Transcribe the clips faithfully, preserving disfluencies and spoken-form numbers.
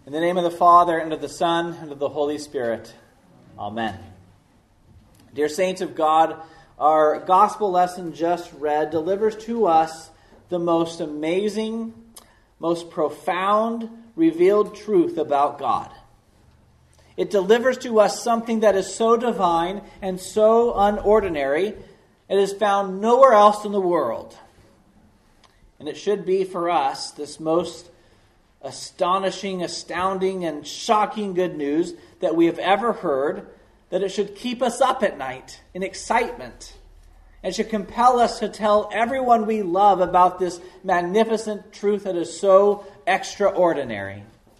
In the name of the Father, and of the Son, and of the Holy Spirit. Amen. Dear saints of God, our gospel lesson just read delivers to us the most amazing, most profound, revealed truth about God. It delivers to us something that is so divine and so unordinary, it is found nowhere else in the world. And it should be for us this most astonishing, astounding, and shocking good news that we have ever heard, that it should keep us up at night in excitement and should compel us to tell everyone we love about this magnificent truth that is so extraordinary.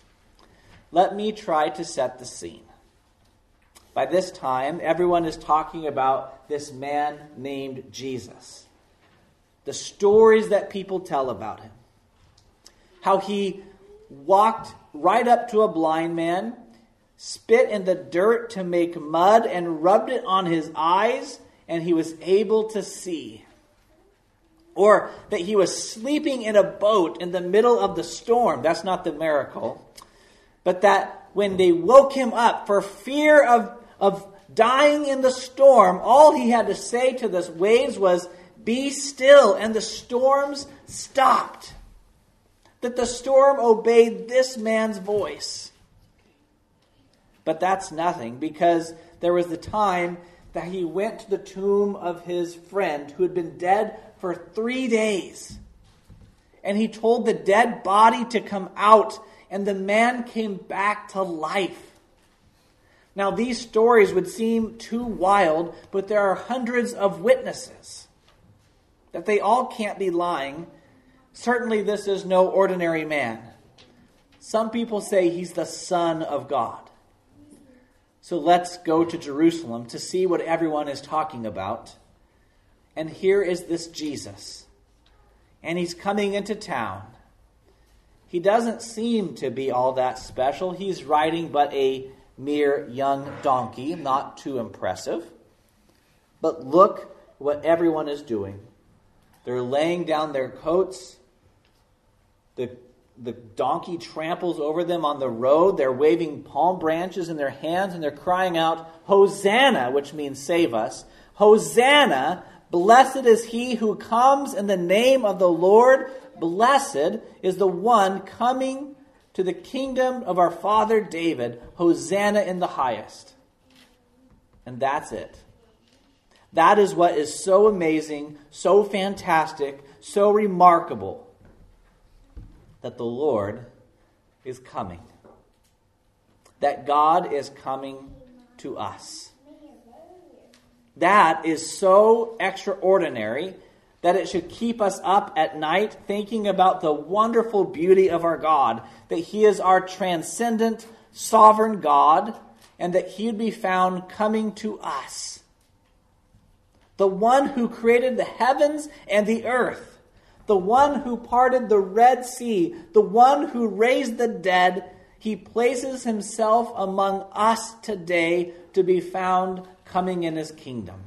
Let me try to set the scene. By this time, everyone is talking about this man named Jesus. The stories that people tell about him. How he walked right up to a blind man, spit in the dirt to make mud, and rubbed it on his eyes, and he was able to see. Or that he was sleeping in a boat in the middle of the storm. That's not the miracle. But that when they woke him up for fear of, of dying in the storm, all he had to say to the waves was, "Be still," and the storms stopped. That the storm obeyed this man's voice. But that's nothing, because there was the time that he went to the tomb of his friend who had been dead for three days. And he told the dead body to come out, and the man came back to life. Now, these stories would seem too wild, but there are hundreds of witnesses. That they all can't be lying. Certainly this is no ordinary man. Some people say he's the Son of God. So let's go to Jerusalem to see what everyone is talking about. And here is this Jesus. And he's coming into town. He doesn't seem to be all that special. He's riding but a mere young donkey, not too impressive. But look what everyone is doing. They're laying down their coats. The, the donkey tramples over them on the road. They're waving palm branches in their hands, and they're crying out, "Hosanna," which means save us. "Hosanna, blessed is he who comes in the name of the Lord. Blessed is the one coming to the kingdom of our father David. Hosanna in the highest." And that's it. That is what is so amazing, so fantastic, so remarkable. That the Lord is coming. That God is coming to us. That is so extraordinary that it should keep us up at night thinking about the wonderful beauty of our God. That He is our transcendent, sovereign God, and that He would be found coming to us. The one who created the heavens and the earth. The one who parted the Red Sea, the one who raised the dead, he places himself among us today to be found coming in his kingdom.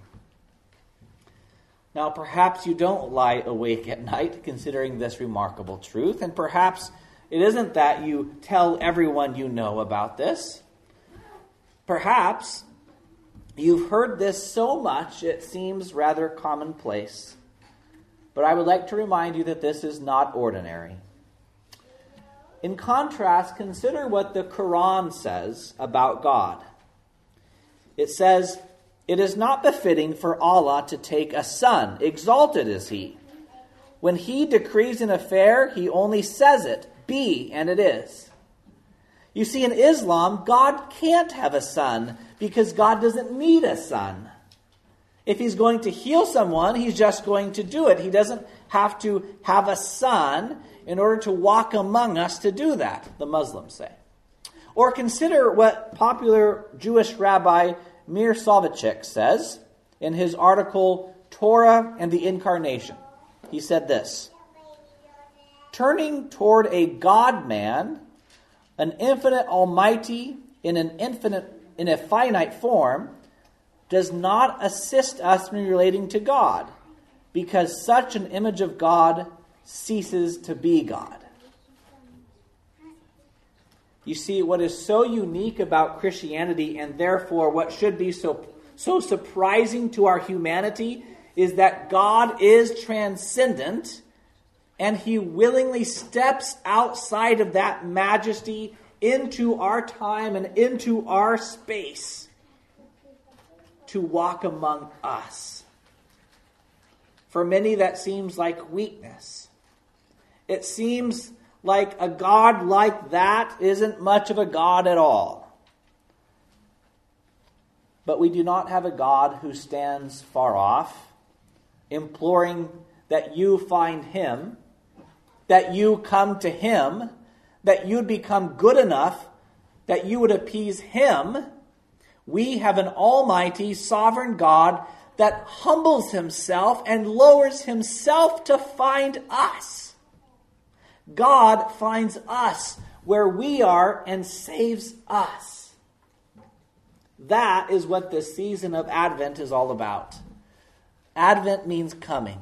Now, perhaps you don't lie awake at night considering this remarkable truth, and perhaps it isn't that you tell everyone you know about this. Perhaps you've heard this so much it seems rather commonplace. But I would like to remind you that this is not ordinary. In contrast, consider what the Quran says about God. It says, "It is not befitting for Allah to take a son, exalted is He. When He decrees an affair, He only says it, be, and it is." You see, in Islam, God can't have a son because God doesn't need a son. If He's going to heal someone, He's just going to do it. He doesn't have to have a son in order to walk among us to do that, the Muslims say. Or consider what popular Jewish rabbi Mir Soloveitchik says in his article, Torah and the Incarnation. He said this: "Turning toward a God-man, an infinite almighty in an infinite, in a finite form, does not assist us in relating to God, because such an image of God ceases to be God." You see, what is so unique about Christianity, and therefore what should be so, so surprising to our humanity, is that God is transcendent, and he willingly steps outside of that majesty into our time and into our space to walk among us. For many, that seems like weakness. It seems like a God like that isn't much of a God at all. But we do not have a God who stands far off, imploring that you find him, that you come to him, that you'd become good enough, that you would appease him. We have an almighty, sovereign God that humbles himself and lowers himself to find us. God finds us where we are and saves us. That is what this season of Advent is all about. Advent means coming.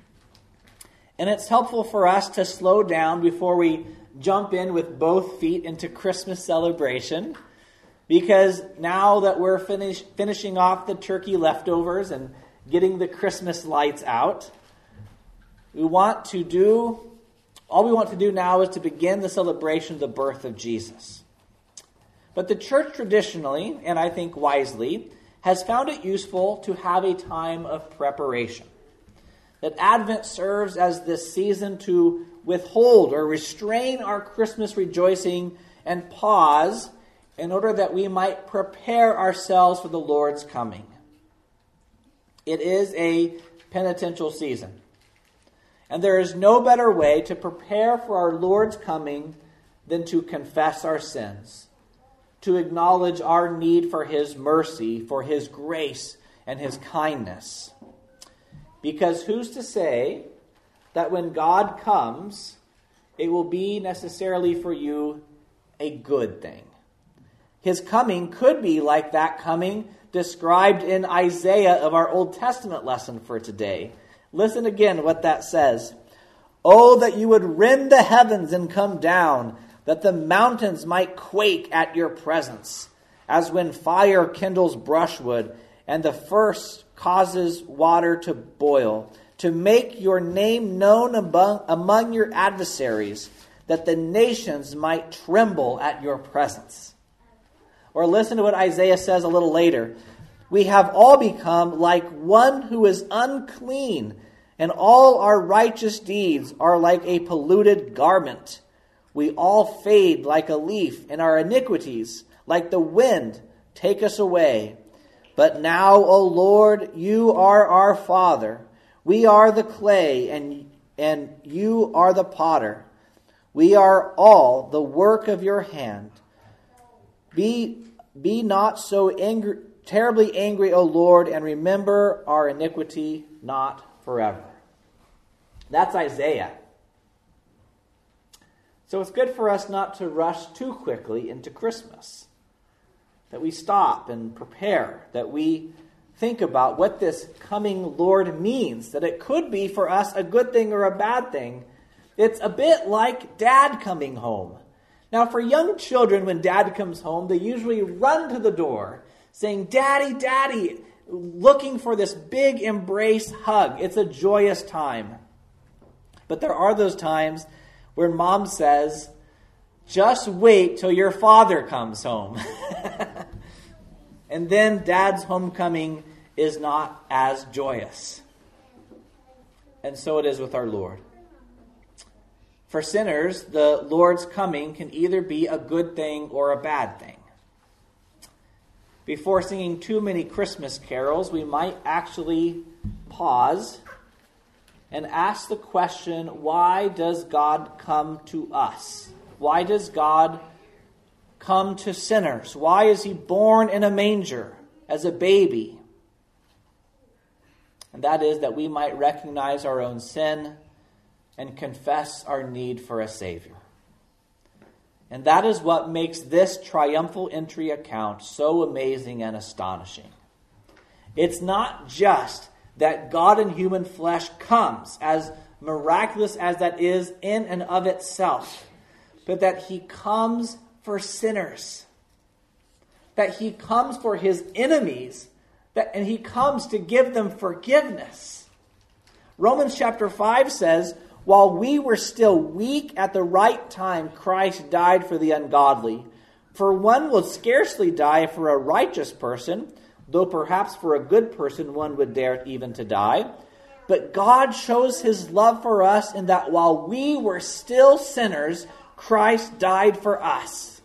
And it's helpful for us to slow down before we jump in with both feet into Christmas celebration, because now that we're finish, finishing off the turkey leftovers and getting the Christmas lights out, we want to do, all we want to do now is to begin the celebration of the birth of Jesus. But the church traditionally, and I think wisely, has found it useful to have a time of preparation. That Advent serves as this season to withhold or restrain our Christmas rejoicing and pause in order that we might prepare ourselves for the Lord's coming. It is a penitential season. And there is no better way to prepare for our Lord's coming than to confess our sins, to acknowledge our need for his mercy, for his grace, and his kindness. Because who's to say that when God comes, it will be necessarily for you a good thing? His coming could be like that coming described in Isaiah of our Old Testament lesson for today. Listen again what that says. Oh, that you would rend the heavens and come down, that the mountains might quake at your presence, as when fire kindles brushwood, and the first causes water to boil, to make your name known among, among your adversaries, that the nations might tremble at your presence. Or listen to what Isaiah says a little later. We have all become like one who is unclean, and all our righteous deeds are like a polluted garment. We all fade like a leaf, and our iniquities, like the wind, take us away. But now, O Lord, you are our Father. We are the clay, and, and you are the potter. We are all the work of your hand. Be, be not so angry, terribly angry, O Lord, and remember our iniquity not forever. That's Isaiah. So it's good for us not to rush too quickly into Christmas. That we stop and prepare, that we think about what this coming Lord means, that it could be for us a good thing or a bad thing. It's a bit like Dad coming home. Now, for young children, when Dad comes home, they usually run to the door saying, Daddy, Daddy, looking for this big embrace hug. It's a joyous time. But there are those times where Mom says, just wait till your father comes home. And then Dad's homecoming is not as joyous. And so it is with our Lord. For sinners, the Lord's coming can either be a good thing or a bad thing. Before singing too many Christmas carols, we might actually pause and ask the question, why does God come to us? Why does God come to sinners? Why is he born in a manger as a baby? And that is that we might recognize our own sin and confess our need for a Savior. And that is what makes this triumphal entry account so amazing and astonishing. It's not just that God in human flesh comes, as miraculous as that is in and of itself, but that he comes for sinners. That he comes for his enemies, that, and he comes to give them forgiveness. Romans chapter five says, while we were still weak at the right time, Christ died for the ungodly. For one will scarcely die for a righteous person, though perhaps for a good person one would dare even to die. But God shows his love for us in that while we were still sinners, Christ died for us.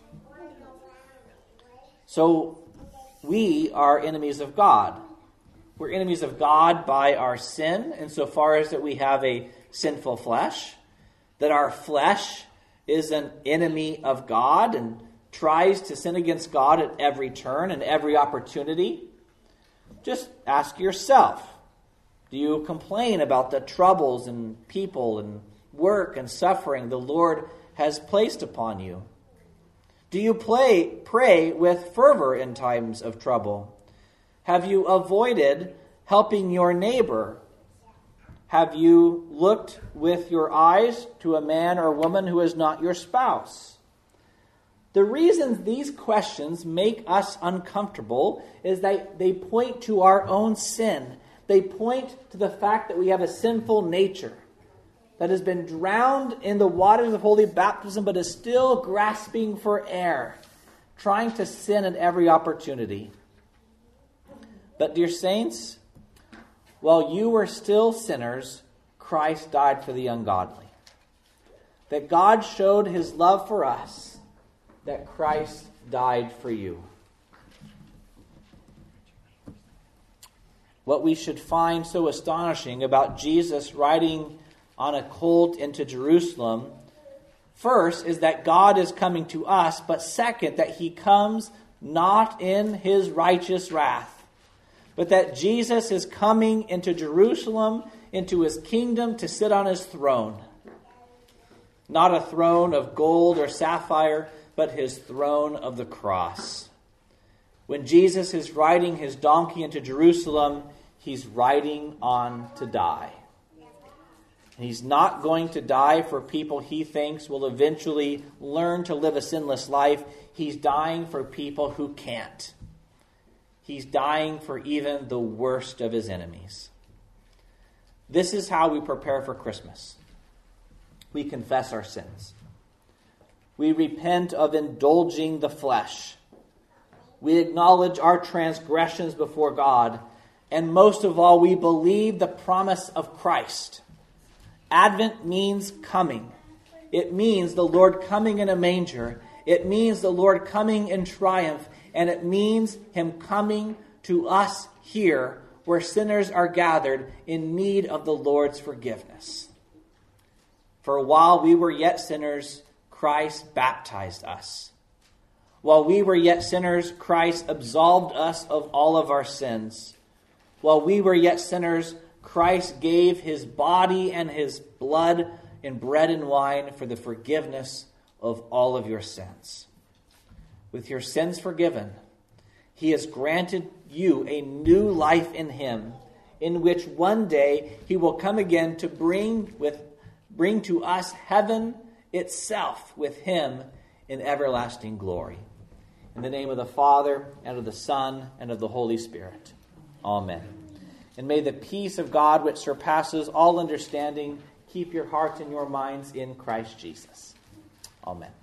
So we are enemies of God. We're enemies of God by our sin, insofar as that we have a sinful flesh, that our flesh is an enemy of God and tries to sin against God at every turn and every opportunity. Just ask yourself, do you complain about the troubles and people and work and suffering the Lord has placed upon you? Do you play, pray with fervor in times of trouble? Have you avoided helping your neighbor? Have you looked with your eyes to a man or woman who is not your spouse? The reason these questions make us uncomfortable is that they point to our own sin. They point to the fact that we have a sinful nature that has been drowned in the waters of holy baptism but is still grasping for air, trying to sin at every opportunity. But dear saints, while you were still sinners, Christ died for the ungodly. That God showed his love for us, that Christ died for you. What we should find so astonishing about Jesus riding on a colt into Jerusalem, first, is that God is coming to us, but second, that he comes not in his righteous wrath, but that Jesus is coming into Jerusalem, into his kingdom, to sit on his throne. Not a throne of gold or sapphire, but his throne of the cross. When Jesus is riding his donkey into Jerusalem, he's riding on to die. And he's not going to die for people he thinks will eventually learn to live a sinless life. He's dying for people who can't. He's dying for even the worst of his enemies. This is how we prepare for Christmas. We confess our sins. We repent of indulging the flesh. We acknowledge our transgressions before God. And most of all, we believe the promise of Christ. Advent means coming. It means the Lord coming in a manger. It means the Lord coming in triumph. And it means him coming to us here where sinners are gathered in need of the Lord's forgiveness. For while we were yet sinners, Christ baptized us. While we were yet sinners, Christ absolved us of all of our sins. While we were yet sinners, Christ gave his body and his blood in bread and wine for the forgiveness of all of your sins. With your sins forgiven, he has granted you a new life in him, in which one day he will come again to bring with bring to us heaven itself with him in everlasting glory. In the name of the Father, and of the Son, and of the Holy Spirit. Amen. And may the peace of God, which surpasses all understanding, keep your hearts and your minds in Christ Jesus. Amen.